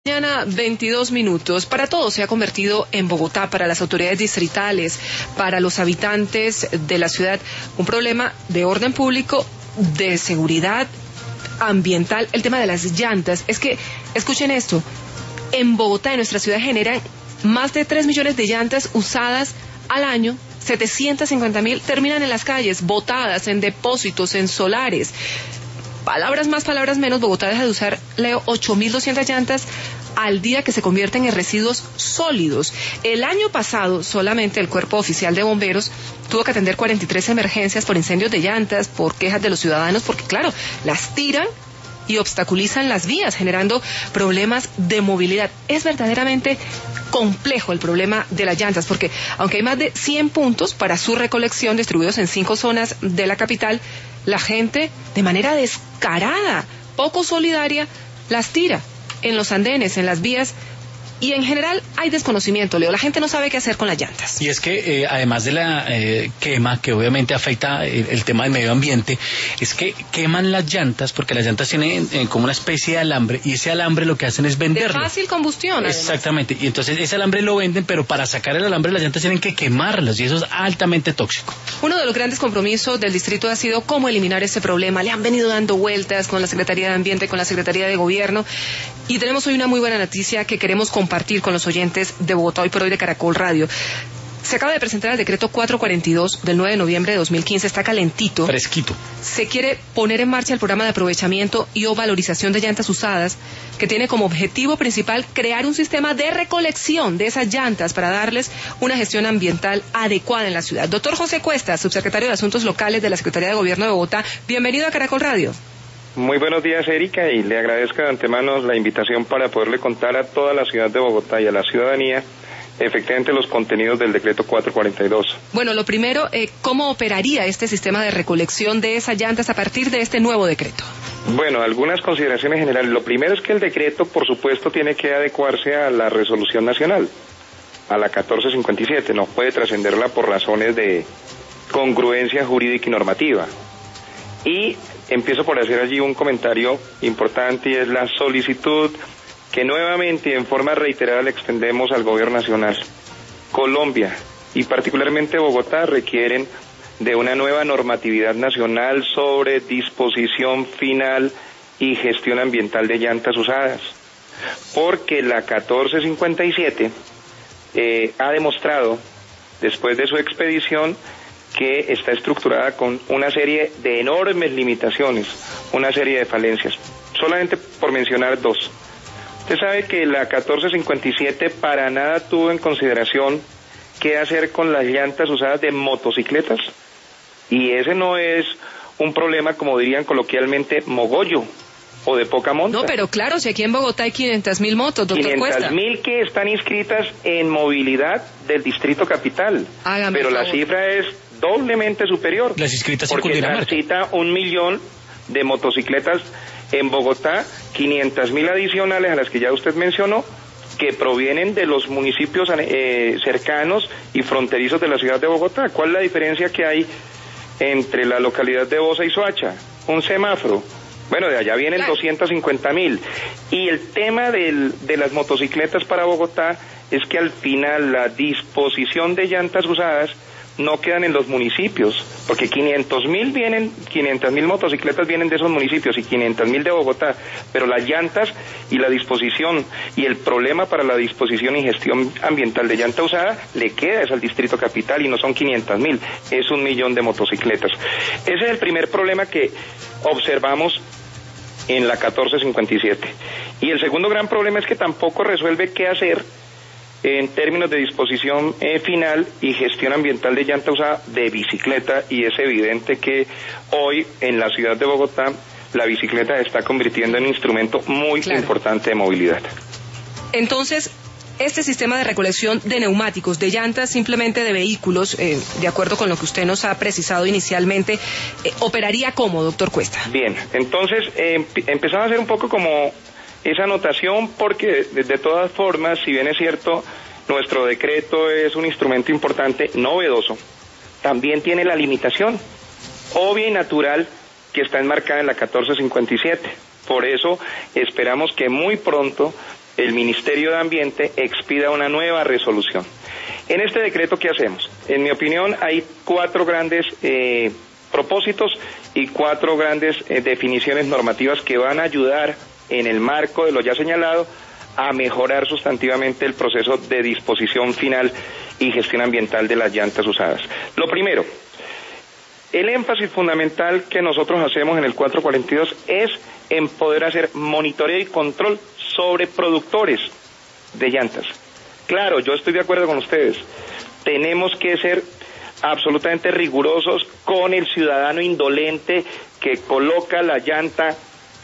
Mañana 22 minutos. Para todos se ha convertido en Bogotá, para las autoridades distritales, para los habitantes de la ciudad, un problema de orden público, de seguridad ambiental, el tema de las llantas. Es que, escuchen esto, en Bogotá, en nuestra ciudad, generan más de 3 millones de llantas usadas al año. 750.000 terminan en las calles, botadas en depósitos, en solares. Palabras más, palabras menos, Bogotá deja de usar, Leo, 8.200 llantas al día que se convierten en residuos sólidos. El año pasado, solamente el Cuerpo Oficial de Bomberos tuvo que atender 43 emergencias por incendios de llantas, por quejas de los ciudadanos, porque claro, las tiran y obstaculizan las vías, generando problemas de movilidad. Es verdaderamente complejo el problema de las llantas, porque aunque hay más de 100 puntos para su recolección distribuidos en 5 zonas de la capital, la gente, de manera descarada, poco solidaria, las tira en los andenes, en las vías, y en general hay desconocimiento, Leo. La gente no sabe qué hacer con las llantas. Y es que además de la quema, que obviamente afecta el tema del medio ambiente, es que queman las llantas, porque las llantas tienen como una especie de alambre, y ese alambre lo que hacen es venderlo. De fácil combustión, además. Exactamente, y entonces ese alambre lo venden, pero para sacar el alambre las llantas tienen que quemarlas, y eso es altamente tóxico. Uno de los grandes compromisos del distrito ha sido cómo eliminar ese problema. Le han venido dando vueltas con la Secretaría de Ambiente, con la Secretaría de Gobierno, y tenemos hoy una muy buena noticia que queremos compartir con los oyentes de Bogotá Hoy por Hoy de Caracol Radio. Se acaba de presentar el decreto 442 del 9 de noviembre de 2015, está calentito. Fresquito. Se quiere poner en marcha el programa de aprovechamiento y o valorización de llantas usadas, que tiene como objetivo principal crear un sistema de recolección de esas llantas para darles una gestión ambiental adecuada en la ciudad. Doctor José Cuesta, subsecretario de Asuntos Locales de la Secretaría de Gobierno de Bogotá, bienvenido a Caracol Radio. Muy buenos días, Erika, y le agradezco de antemano la invitación para poderle contar a toda la ciudad de Bogotá y a la ciudadanía efectivamente los contenidos del decreto 442. Bueno, lo primero, ¿cómo operaría este sistema de recolección de esas llantas a partir de este nuevo decreto? Bueno, algunas consideraciones generales. Lo primero es que el decreto, por supuesto, tiene que adecuarse a la resolución nacional, a la 1457, no puede trascenderla por razones de congruencia jurídica y normativa. Y empiezo por hacer allí un comentario importante, y es la solicitud que nuevamente y en forma reiterada le extendemos al gobierno nacional. Colombia y particularmente Bogotá requieren de una nueva normatividad nacional sobre disposición final y gestión ambiental de llantas usadas, porque la 1457 ha demostrado, después de su expedición, que está estructurada con una serie de enormes limitaciones, una serie de falencias. Solamente por mencionar dos. Usted sabe que la 1457 para nada tuvo en consideración qué hacer con las llantas usadas de motocicletas, y ese no es un problema, como dirían coloquialmente, mogollo o de poca monta. No, pero claro, si aquí en Bogotá hay 500.000 motos, doctor Cuesta. 500.000 que están inscritas en movilidad del distrito capital. Hágame pero favor. La cifra es doblemente superior. Las inscritas en porque Cundinamarca. necesita 1 millón de motocicletas en Bogotá, 500.000 adicionales a las que ya usted mencionó, que provienen de los municipios cercanos y fronterizos de la ciudad de Bogotá. ¿Cuál es la diferencia que hay entre la localidad de Bosa y Soacha? Un semáforo. Bueno, de allá vienen 250.000. Y el tema de las motocicletas para Bogotá es que al final la disposición de llantas usadas no quedan en los municipios, porque 500.000 motocicletas vienen de esos municipios y 500.000 de Bogotá, pero las llantas y la disposición y el problema para la disposición y gestión ambiental de llanta usada le queda es al distrito capital, y no son 500.000, es 1 millón de motocicletas. Ese es el primer problema que observamos en la 1457. Y el segundo gran problema es que tampoco resuelve qué hacer en términos de disposición final y gestión ambiental de llanta usada de bicicleta, y es evidente que hoy en la ciudad de Bogotá la bicicleta se está convirtiendo en un instrumento muy importante de movilidad. Entonces, este sistema de recolección de neumáticos, de llantas, simplemente de vehículos, de acuerdo con lo que usted nos ha precisado inicialmente, ¿operaría cómo, doctor Cuesta? Bien, entonces empezamos a hacer un poco como esa anotación, porque de todas formas, si bien es cierto, nuestro decreto es un instrumento importante, novedoso, también tiene la limitación obvia y natural que está enmarcada en la 1457. Por eso esperamos que muy pronto el Ministerio de Ambiente expida una nueva resolución. En este decreto, ¿qué hacemos? En mi opinión, hay 4 grandes propósitos y 4 grandes definiciones normativas que van a ayudar, en el marco de lo ya señalado, a mejorar sustantivamente el proceso de disposición final y gestión ambiental de las llantas usadas. Lo primero, el énfasis fundamental que nosotros hacemos en el 442 es en poder hacer monitoreo y control sobre productores de llantas. Claro, yo estoy de acuerdo con ustedes, tenemos que ser absolutamente rigurosos con el ciudadano indolente que coloca la llanta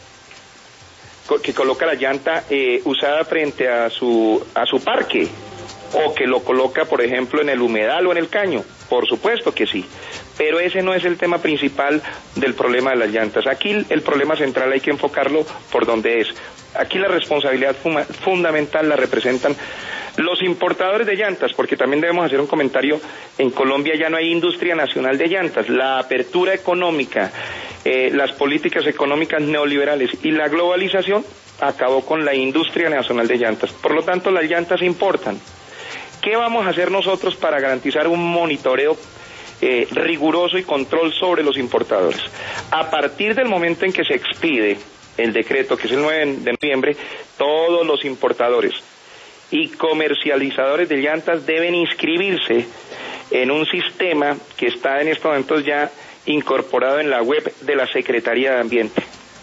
usada frente a su parque, o que lo coloca, por ejemplo, en el humedal o en el caño. Por supuesto que sí, pero ese no es el tema principal del problema de las llantas. Aquí el problema central hay que enfocarlo por donde es. Aquí la responsabilidad fundamental la representan los importadores de llantas, porque también debemos hacer un comentario: en Colombia ya no hay industria nacional de llantas. La apertura económica, las políticas económicas neoliberales y la globalización acabó con la industria nacional de llantas. Por lo tanto, las llantas importan. ¿Qué vamos a hacer nosotros para garantizar un monitoreo riguroso y control sobre los importadores? A partir del momento en que se expide el decreto, que es el 9 de noviembre, todos los importadores y comercializadores de llantas deben inscribirse en un sistema que está en estos momentos ya incorporado en la web de la Secretaría de Ambiente.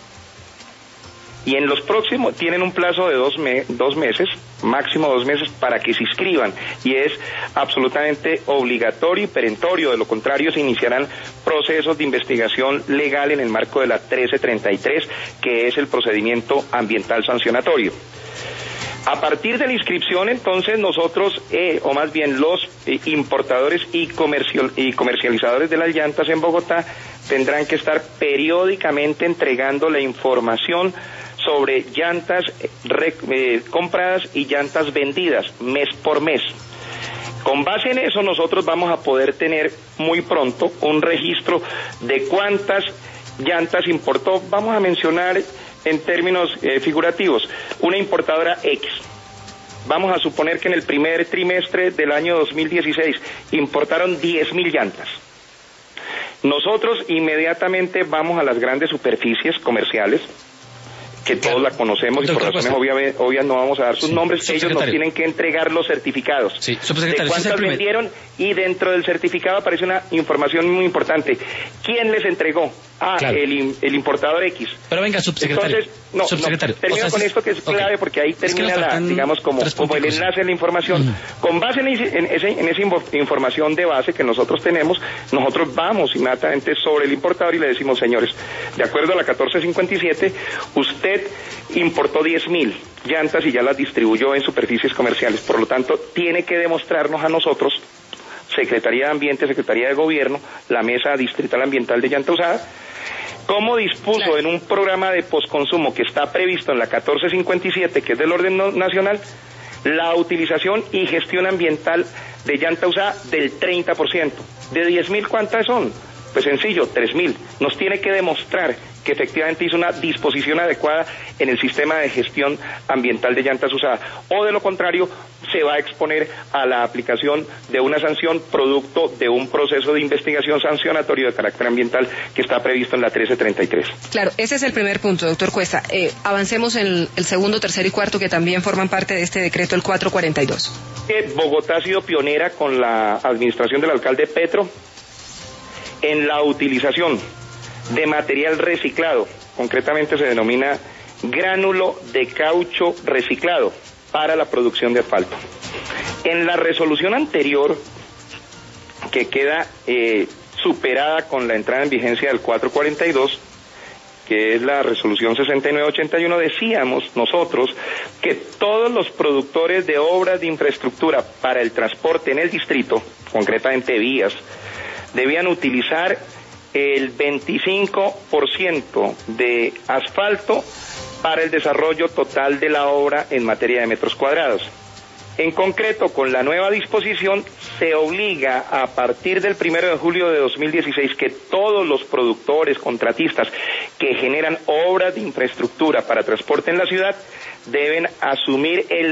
Y en los próximos, tienen un plazo de 2 meses, máximo 2 meses, para que se inscriban, y es absolutamente obligatorio y perentorio. De lo contrario, se iniciarán procesos de investigación legal en el marco de la 1333, que es el procedimiento ambiental sancionatorio. A partir de la inscripción, entonces, nosotros, o más bien los importadores y comercializadores de las llantas en Bogotá, tendrán que estar periódicamente entregando la información sobre llantas compradas y llantas vendidas, mes por mes. Con base en eso, nosotros vamos a poder tener muy pronto un registro de cuántas llantas importó. Vamos a mencionar en términos figurativos, una importadora X. Vamos a suponer que en el primer trimestre del año 2016 importaron 10.000 llantas. Nosotros inmediatamente vamos a las grandes superficies comerciales, que todos la conocemos, y por razones obvias no vamos a dar sus nombres. Ellos nos tienen que entregar los certificados de cuántas vendieron, y dentro del certificado aparece una información muy importante. ¿Quién les entregó? El importador X. Pero venga, subsecretario. Entonces, termino con esto, que es clave, porque ahí termina digamos como el enlace de la información. Con base en esa información de base que nosotros tenemos, nosotros vamos inmediatamente sobre el importador y le decimos: señores, de acuerdo a la 1457, usted importó 10.000 llantas y ya las distribuyó en superficies comerciales. Por lo tanto, tiene que demostrarnos a nosotros, Secretaría de Ambiente, Secretaría de Gobierno, la Mesa Distrital Ambiental de Llanta Usada, cómo dispuso en un programa de posconsumo que está previsto en la 1457, que es del orden nacional, la utilización y gestión ambiental de llanta usada del 30%. ¿De 10.000 cuántas son? Pues sencillo, 3.000. Nos tiene que demostrar que efectivamente hizo una disposición adecuada en el sistema de gestión ambiental de llantas usadas, o de lo contrario se va a exponer a la aplicación de una sanción producto de un proceso de investigación sancionatorio de carácter ambiental que está previsto en la 1333. Claro, ese es el primer punto, doctor Cuesta. Avancemos en el segundo, tercero y cuarto, que también forman parte de este decreto, el 442. Bogotá ha sido pionera con la administración del alcalde Petro en la utilización de material reciclado, concretamente se denomina gránulo de caucho reciclado para la producción de asfalto. En la resolución anterior, que queda superada con la entrada en vigencia del 442, que es la resolución 6981, decíamos nosotros que todos los productores de obras de infraestructura para el transporte en el distrito, concretamente vías, debían utilizar el 25% de asfalto para el desarrollo total de la obra en materia de metros cuadrados. En concreto, con la nueva disposición se obliga a partir del 1 de julio de 2016 que todos los productores, contratistas que generan obras de infraestructura para transporte en la ciudad deben asumir el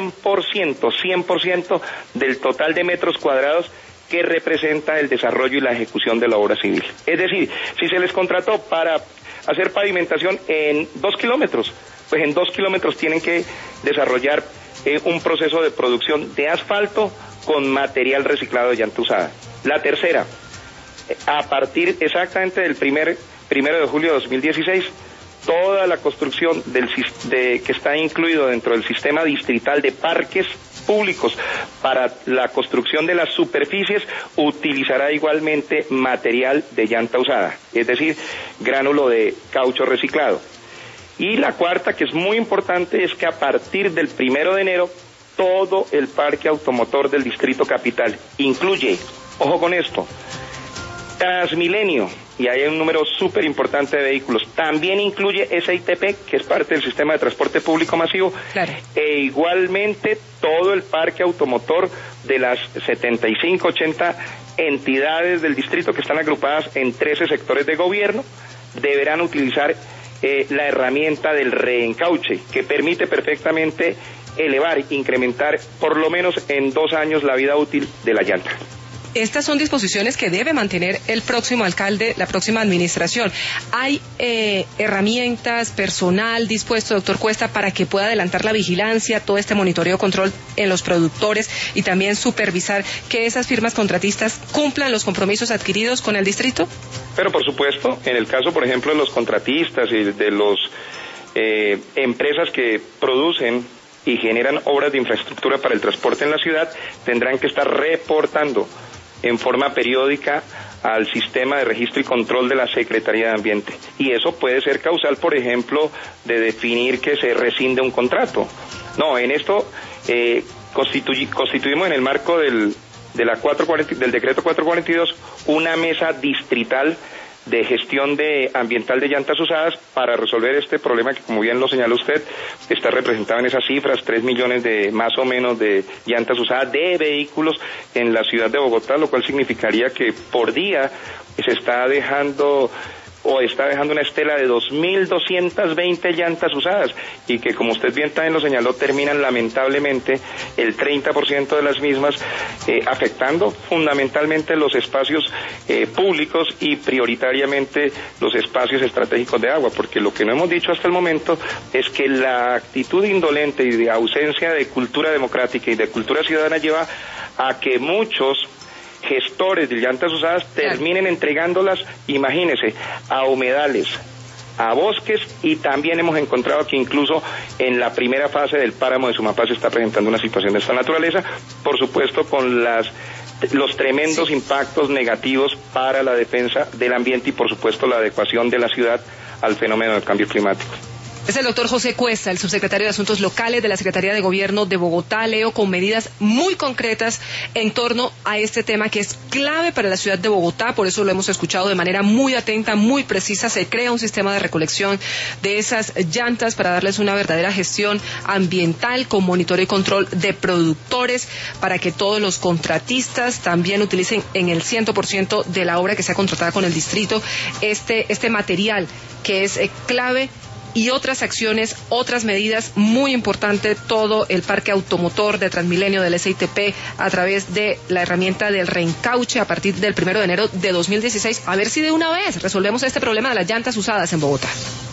100% del total de metros cuadrados que representa el desarrollo y la ejecución de la obra civil. Es decir, si se les contrató para hacer pavimentación en 2 kilómetros, pues en 2 kilómetros tienen que desarrollar un proceso de producción de asfalto con material reciclado de llanta usada. La tercera, a partir exactamente del 1 de julio de 2016, toda la construcción que está incluido dentro del sistema distrital de parques públicos para la construcción de las superficies utilizará igualmente material de llanta usada, es decir, gránulo de caucho reciclado. Y la cuarta, que es muy importante, es que a partir del 1 de enero, todo el parque automotor del Distrito Capital incluye, ojo con esto, Transmilenio, y hay un número súper importante de vehículos, también incluye SITP, que es parte del sistema de transporte público masivo, claro. E igualmente todo el parque automotor de las 75, 80 entidades del distrito que están agrupadas en 13 sectores de gobierno, deberán utilizar la herramienta del reencauche, que permite perfectamente elevar, incrementar por lo menos en 2 años la vida útil de la llanta. Estas son disposiciones que debe mantener el próximo alcalde, la próxima administración. ¿Hay herramientas, personal dispuesto, doctor Cuesta, para que pueda adelantar la vigilancia, todo este monitoreo, control en los productores y también supervisar que esas firmas contratistas cumplan los compromisos adquiridos con el distrito? Pero por supuesto, en el caso, por ejemplo, de los contratistas y de los empresas que producen y generan obras de infraestructura para el transporte en la ciudad, tendrán que estar reportando en forma periódica al sistema de registro y control de la Secretaría de Ambiente. Y eso puede ser causal, por ejemplo, de definir que se rescinde un contrato. No, en esto constituimos en el marco del decreto 442 una mesa distrital de gestión ambiental de llantas usadas para resolver este problema que, como bien lo señaló usted, está representado en esas cifras, 3 millones más o menos de llantas usadas de vehículos en la ciudad de Bogotá, lo cual significaría que por día se está dejando una estela de 2.220 llantas usadas y que, como usted bien también lo señaló, terminan lamentablemente el 30% de las mismas afectando fundamentalmente los espacios públicos y prioritariamente los espacios estratégicos de agua, porque lo que no hemos dicho hasta el momento es que la actitud indolente y de ausencia de cultura democrática y de cultura ciudadana lleva a que muchos gestores de llantas usadas terminen entregándolas, imagínese, a humedales, a bosques, y también hemos encontrado que incluso en la primera fase del páramo de Sumapaz se está presentando una situación de esta naturaleza, por supuesto con los tremendos impactos negativos para la defensa del ambiente y por supuesto la adecuación de la ciudad al fenómeno del cambio climático. Es el doctor José Cuesta, el subsecretario de Asuntos Locales de la Secretaría de Gobierno de Bogotá, Leo, con medidas muy concretas en torno a este tema que es clave para la ciudad de Bogotá, por eso lo hemos escuchado de manera muy atenta, muy precisa. Se crea un sistema de recolección de esas llantas para darles una verdadera gestión ambiental con monitoreo y control de productores para que todos los contratistas también utilicen en el 100% de la obra que sea contratada con el distrito este material que es clave, y otras acciones, otras medidas muy importantes, todo el parque automotor de Transmilenio, del SITP, a través de la herramienta del reencauche a partir del 1 de enero de 2016. A ver si de una vez resolvemos este problema de las llantas usadas en Bogotá.